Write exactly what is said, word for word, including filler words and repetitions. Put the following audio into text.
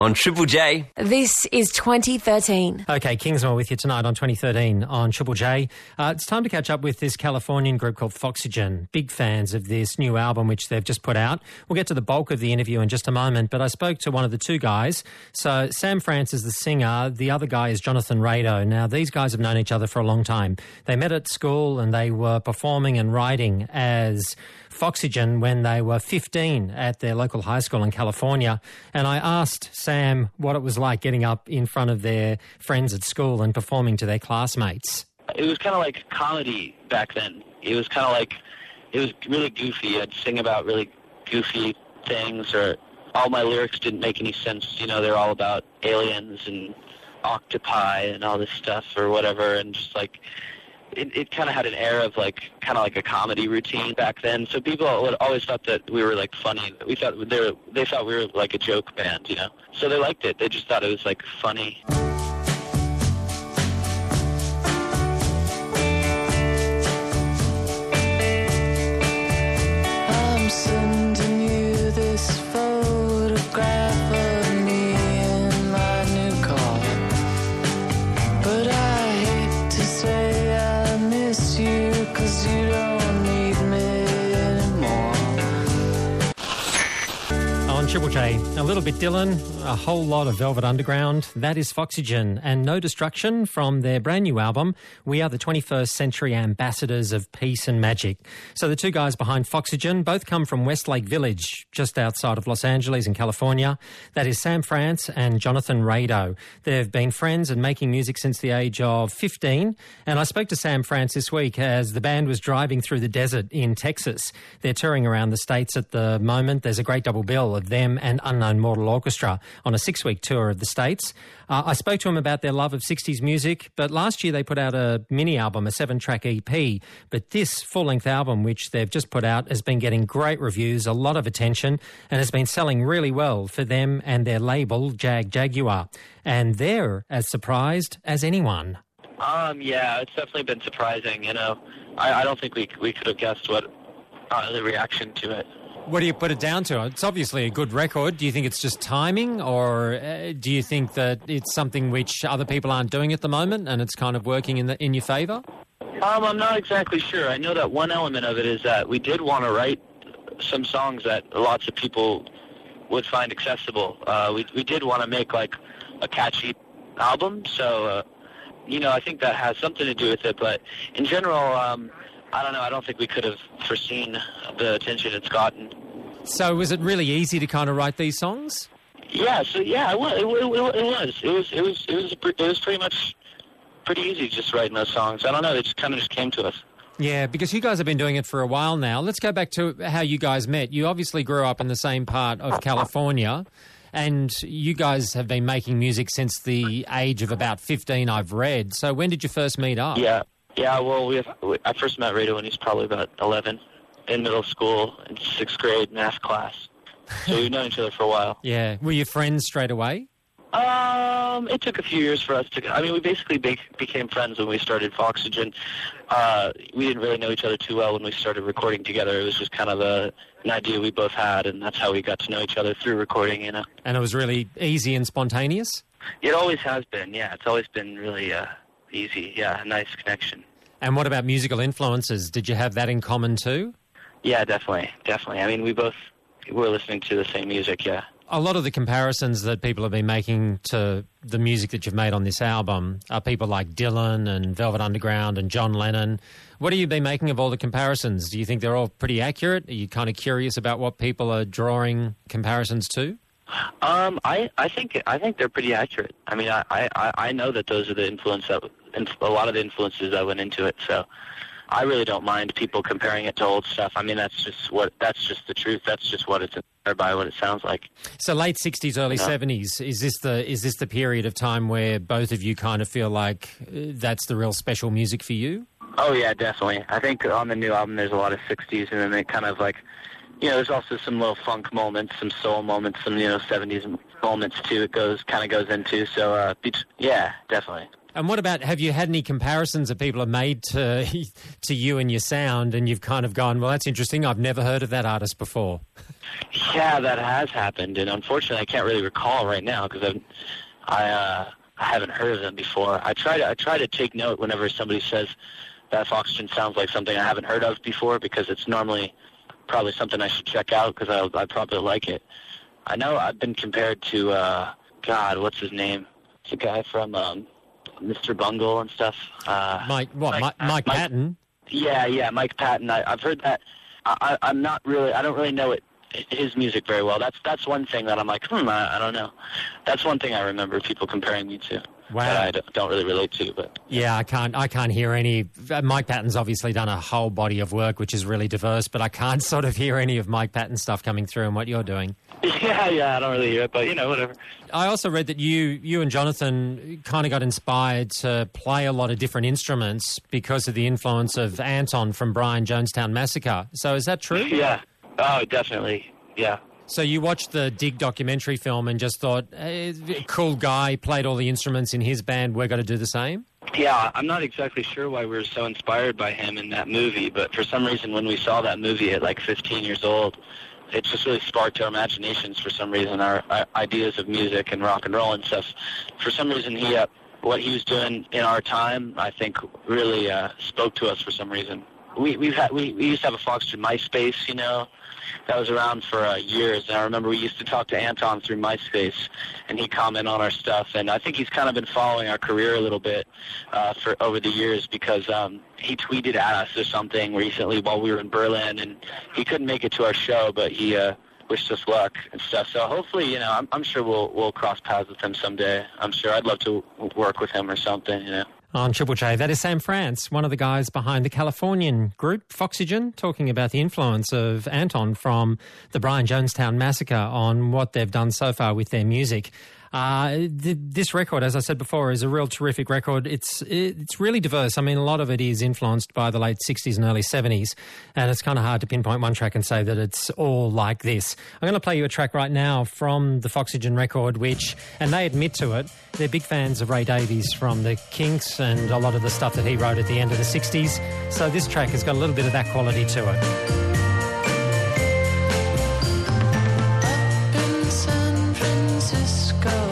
On Triple J. This is twenty thirteen. Okay, Kingsmore with you tonight on twenty thirteen on Triple J. Uh, it's time to catch up with this Californian group called Foxygen. Big fans of this new album which they've just put out. We'll get to the bulk of the interview in just a moment, but I spoke to one of the two guys. So Sam France is the singer. The other guy is Jonathan Rado. Now, these guys have known each other for a long time. They met at school and they were performing and writing as Foxygen when they were fifteen at their local high school in California. And I asked Sam what it was like getting up in front of their friends at school and performing to their classmates. It was kind of like comedy back then. It was kind of like, it was really goofy. I'd sing about really goofy things, or all my lyrics didn't make any sense. You know, they're all about aliens and octopi and all this stuff or whatever, and just like, it, it kind of had an air of like, kind of like a comedy routine back then. So people always thought that we were like funny. We thought they were, they thought we were like a joke band, you know. So they liked it. They just thought it was like funny. I'm sending you this photograph of me in my new car, but I hate to say I miss you, 'cause you don't need me anymore. On Triple J, a little bit Dylan, a whole lot of Velvet Underground. That is Foxygen, and No Destruction from their brand new album, We Are the twenty-first Century Ambassadors of Peace and Magic. So the two guys behind Foxygen both come from Westlake Village, just outside of Los Angeles in California. That is Sam France and Jonathan Rado. They've been friends and making music since the age of fifteen, and I spoke to Sam France this week as the band was driving through the desert in Texas. They're touring around the States at the moment. There's a great double bill of them and Unknown Mortal Orchestra on a six-week tour of the States. Uh, I spoke to them about their love of sixties music, but last year they put out a mini-album, a seven-track E P. But this full-length album, which they've just put out, has been getting great reviews, a lot of attention, and has been selling really well for them and their label, Jag Jaguar. And they're as surprised as anyone. Um, yeah, it's definitely been surprising, you know. I, I don't think we we could have guessed what uh, the reaction to it. What do you put it down to? It's obviously a good record. Do you think it's just timing, or uh, do you think that it's something which other people aren't doing at the moment and it's kind of working in the, in your favour? Um, I'm not exactly sure. I know that one element of it is that we did want to write some songs that lots of people would find accessible. Uh, we we did want to make like a catchy album, so uh, you know, I think that has something to do with it. But in general, um, I don't know. I don't think we could have foreseen the attention it's gotten. So was it really easy to kind of write these songs? Yeah. So yeah, it was. It, it, it was. It was. It was. It was. It was pretty much pretty easy just writing those songs. I don't know. They just kind of just came to us. Yeah, because you guys have been doing it for a while now. Let's go back to how you guys met. You obviously grew up in the same part of California, and you guys have been making music since the age of about fifteen, I've read. So when did you first meet up? Yeah. Yeah, well, we have, I first met Rado when he was probably about eleven, in middle school, in sixth grade math class. So we've known each other for a while. Yeah. Were you friends straight away? Um, it took a few years for us to... I mean, we basically be, became friends when we started Foxygen. Uh, we didn't really know each other too well when we started recording together. It was just kind of a, an idea we both had, and that's how we got to know each other, through recording, you know. And it was really easy and spontaneous? It always has been, yeah. It's always been really... Uh, easy, yeah, a nice connection. And what about musical influences? Did you have that in common too? Yeah, definitely, definitely. I mean, we both were listening to the same music, yeah. A lot of the comparisons that people have been making to the music that you've made on this album are people like Dylan and Velvet Underground and John Lennon. What have you been making of all the comparisons? Do you think they're all pretty accurate? Are you kind of curious about what people are drawing comparisons to? Um, I, I think I think they're pretty accurate. I mean, I, I, I know that those are the influence that a lot of the influences that went into it. So I really don't mind people comparing it to old stuff. I mean, that's just what that's just the truth. That's just what it's inspired by, what it sounds like. So late sixties, early you know? seventies. Is this the is this the period of time where both of you kind of feel like that's the real special music for you? Oh yeah, definitely. I think on the new album there's a lot of sixties, and then it kind of like. You know, there's also some little funk moments, some soul moments, some, you know, seventies moments, too, it goes kind of goes into. So, uh, yeah, definitely. And what about, have you had any comparisons that people have made to to you and your sound, and you've kind of gone, well, that's interesting, I've never heard of that artist before? Yeah, that has happened, and unfortunately I can't really recall right now because I uh, I haven't heard of them before. I try to I try to take note whenever somebody says that Foxygen sounds like something I haven't heard of before, because it's normally probably something I should check out because I I probably like it. I know I've been compared to uh, God, what's his name? It's a guy from um, Mister Bungle and stuff. Uh, Mike, what, Mike, Mike, Mike Patton? Yeah, yeah, Mike Patton. I, I've heard that. I, I'm not really, I don't really know it, his music very well. That's that's one thing that I'm like, hmm, I, I don't know. That's one thing I remember people comparing me to. Wow. That I d- don't really relate to, but yeah, I can't. I can't hear any. Mike Patton's obviously done a whole body of work, which is really diverse, but I can't sort of hear any of Mike Patton's stuff coming through in what you're doing. Yeah, yeah, I don't really hear it, but you know, whatever. I also read that you, you and Jonathan kind of got inspired to play a lot of different instruments because of the influence of Anton from Brian Jonestown Massacre. So is that true? Yeah. Oh, definitely. Yeah. So you watched the Dig documentary film and just thought, hey, cool guy, played all the instruments in his band, we're going to do the same? Yeah, I'm not exactly sure why we were so inspired by him in that movie, but for some reason when we saw that movie at like fifteen years old, it just really sparked our imaginations for some reason, our, our ideas of music and rock and roll and stuff. For some reason, he, uh, what he was doing in our time, I think, really uh, spoke to us for some reason. We we've had we, we used to have a Foxygen MySpace, you know, that was around for uh, years. And I remember we used to talk to Anton through MySpace, and he'd comment on our stuff. And I think he's kind of been following our career a little bit uh, for over the years because um, he tweeted at us or something recently while we were in Berlin, and he couldn't make it to our show, but he uh, wished us luck and stuff. So hopefully, you know, I'm, I'm sure we'll we'll cross paths with him someday. I'm sure I'd love to work with him or something, you know. On Triple J, that is Sam France, one of the guys behind the Californian group Foxygen, talking about the influence of Anton from the Brian Jonestown Massacre on what they've done so far with their music. Uh, th- this record, as I said before, is a real terrific record. It's it's really diverse. I mean, a lot of it is influenced by the late sixties and early seventies, and it's kind of hard to pinpoint one track and say that it's all like this. I'm going to play you a track right now from the Foxygen record, which, and they admit to it, they're big fans of Ray Davies from the Kinks and a lot of the stuff that he wrote at the end of the sixties. So this track has got a little bit of that quality to it. Up in San Francisco,